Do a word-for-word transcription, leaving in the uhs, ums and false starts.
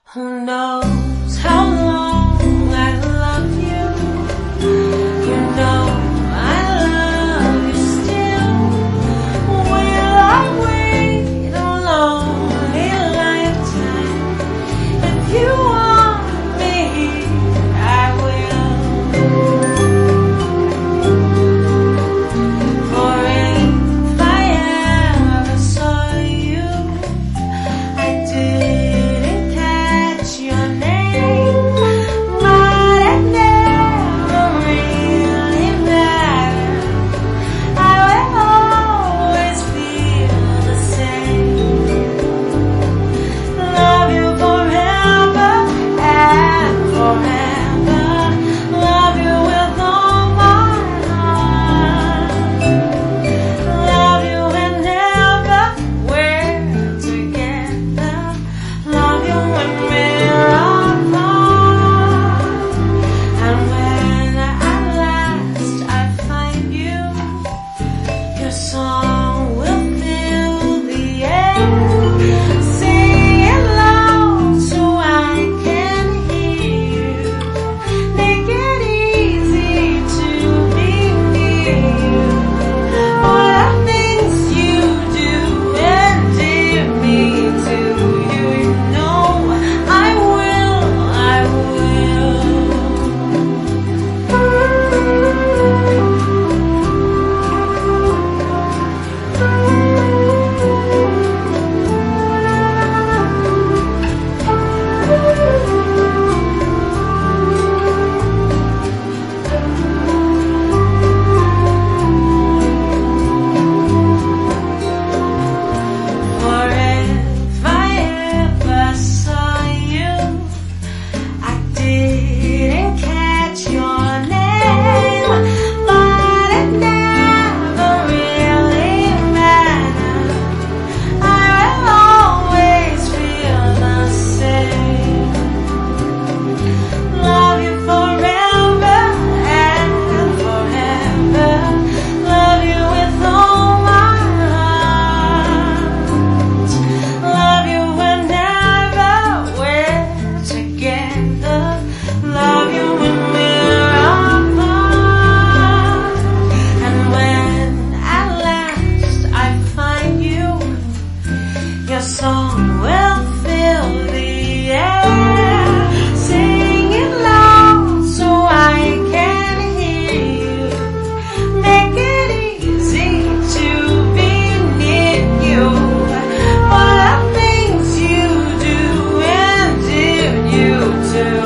Who knows how long I love you? You know I love you still. Will I wait a lonely lifetime? If you want me, I will. For if I ever saw you, I did. Song will fill the air, sing it loud so I can hear you. Make it easy to be near you. All the things you do endear me to you. You know I will, I will. Your song will fill the air, sing it loud so I can hear you. Make it easy to be near you. All the things you do endear you too.